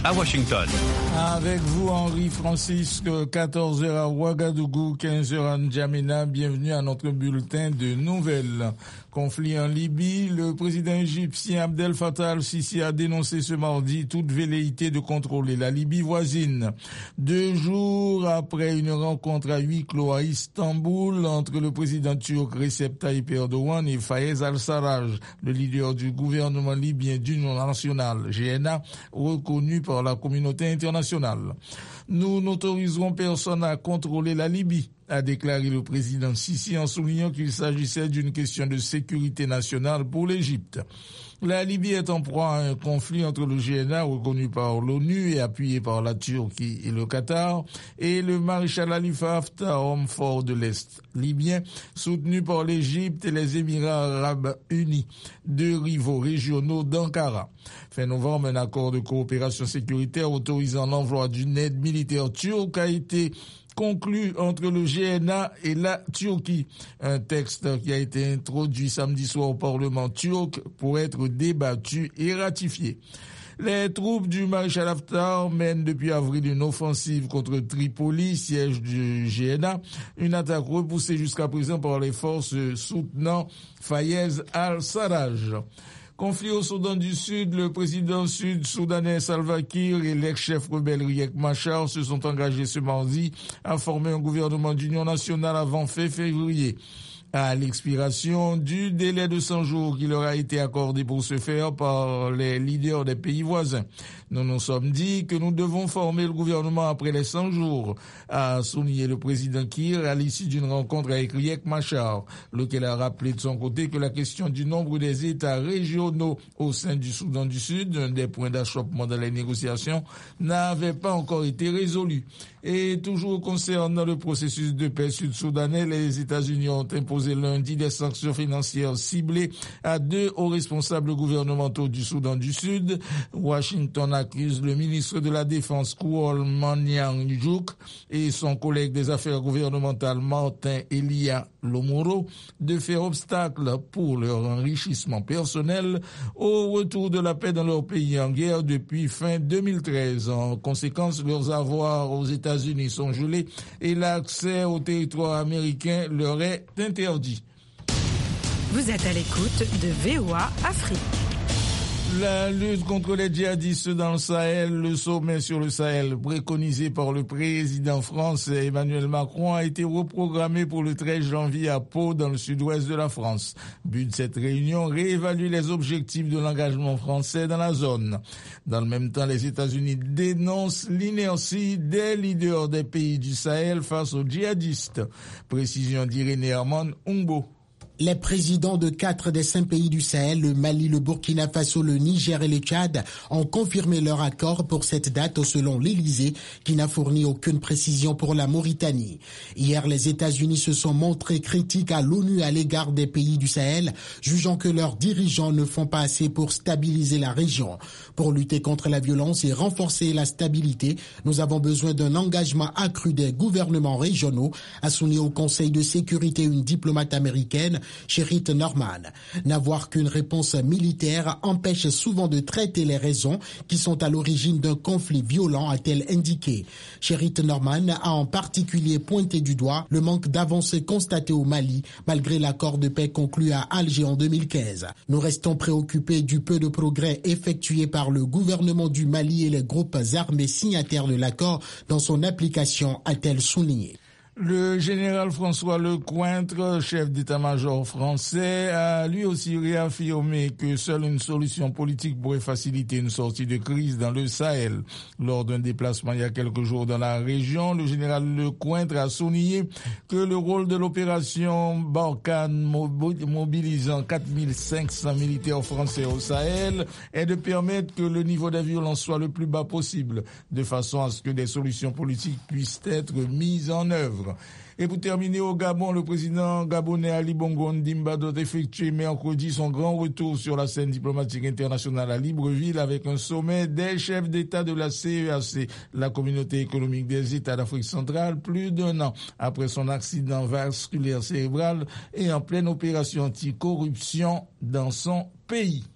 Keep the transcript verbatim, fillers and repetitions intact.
à Washington. Avec vous, Henri Francisque, quatorze heures à Ouagadougou, quinze heures à N'Djamena. Bienvenue à notre bulletin de nouvelles. Conflit en Libye, le président égyptien Abdel Fattah al-Sisi a dénoncé ce mardi toute velléité de contrôler la Libye voisine. Deux jours après une rencontre à huis clos à Istanbul entre le président turc Recep Tayyip Erdogan et Fayez al-Sarraj, le leader du gouvernement libyen d'Union nationale, G N A, reconnu par la communauté internationale. Nous n'autoriserons personne à contrôler la Libye, a déclaré le président Sisi en soulignant qu'il s'agissait d'une question de sécurité nationale pour l'Égypte. La Libye est en proie à un conflit entre le G N A, reconnu par l'ONU et appuyé par la Turquie et le Qatar, et le maréchal Khalifa Haftar, homme fort de l'Est libyen, soutenu par l'Égypte et les Émirats arabes unis, deux rivaux régionaux d'Ankara. Fin novembre, un accord de coopération sécuritaire autorisant l'envoi d'une aide militaire turque a été conclu entre le G N A et la Turquie. Un texte qui a été introduit samedi soir au Parlement turc pour être débattu et ratifié. Les troupes du maréchal Haftar mènent depuis avril une offensive contre Tripoli, siège du G N A, une attaque repoussée jusqu'à présent par les forces soutenant Fayez al-Sarraj. Conflit au Soudan du Sud, le président sud-soudanais Salva Kiir et l'ex-chef rebelle Riek Machar se sont engagés ce mardi à former un gouvernement d'union nationale avant fin février. À l'expiration du délai de cent jours qui leur a été accordé pour ce faire par les leaders des pays voisins. Nous nous sommes dit que nous devons former le gouvernement après les cent jours, a souligné le président Kiir à l'issue d'une rencontre avec Riek Machar, lequel a rappelé de son côté que la question du nombre des États régionaux au sein du Soudan du Sud, un des points d'achoppement dans les négociations, n'avait pas encore été résolue. Et toujours concernant le processus de paix sud-soudanais, les États-Unis ont imposé lundi des sanctions financières ciblées à deux hauts responsables gouvernementaux du Soudan du Sud. Washington accuse le ministre de la Défense Kuol Manyang Juk et son collègue des affaires gouvernementales Martin Elia Lomoro de faire obstacle pour leur enrichissement personnel au retour de la paix dans leur pays en guerre depuis fin deux mille treize. En conséquence, leurs avoirs aux États-Unis sont gelés et l'accès au territoire américain leur est interdit. Vous êtes à l'écoute de V O A Afrique. La lutte contre les djihadistes dans le Sahel, le sommet sur le Sahel préconisé par le président français Emmanuel Macron a été reprogrammé pour le treize janvier à Pau dans le sud-ouest de la France. But de cette réunion, réévaluer les objectifs de l'engagement français dans la zone. Dans le même temps, les États-Unis dénoncent l'inertie des leaders des pays du Sahel face aux djihadistes. Précision d'Irénée Herman Umbo. Les présidents de quatre des cinq pays du Sahel, le Mali, le Burkina Faso, le Niger et le Tchad, ont confirmé leur accord pour cette date selon l'Élysée, qui n'a fourni aucune précision pour la Mauritanie. Hier, les États-Unis se sont montrés critiques à l'ONU à l'égard des pays du Sahel, jugeant que leurs dirigeants ne font pas assez pour stabiliser la région. Pour lutter contre la violence et renforcer la stabilité, nous avons besoin d'un engagement accru des gouvernements régionaux, a souligné au Conseil de sécurité une diplomate américaine, Sherrit Norman. N'avoir qu'une réponse militaire empêche souvent de traiter les raisons qui sont à l'origine d'un conflit violent, a-t-elle indiqué. Sherrit Norman a en particulier pointé du doigt le manque d'avancées constatées au Mali, malgré l'accord de paix conclu à Alger en deux mille quinze. Nous restons préoccupés du peu de progrès effectués par le gouvernement du Mali et les groupes armés signataires de l'accord dans son application, a-t-elle souligné. Le général François Lecointre, chef d'état-major français, a lui aussi réaffirmé que seule une solution politique pourrait faciliter une sortie de crise dans le Sahel. Lors d'un déplacement il y a quelques jours dans la région, le général Lecointre a souligné que le rôle de l'opération Barkhane mobilisant quatre mille cinq cents militaires français au Sahel est de permettre que le niveau de violence soit le plus bas possible, de façon à ce que des solutions politiques puissent être mises en œuvre. Et pour terminer, au Gabon, le président gabonais Ali Bongo Ondimba doit effectuer mercredi son grand retour sur la scène diplomatique internationale à Libreville avec un sommet des chefs d'État de la C E A C, la communauté économique des États d'Afrique centrale, plus d'un an après son accident vasculaire cérébral et en pleine opération anticorruption dans son pays.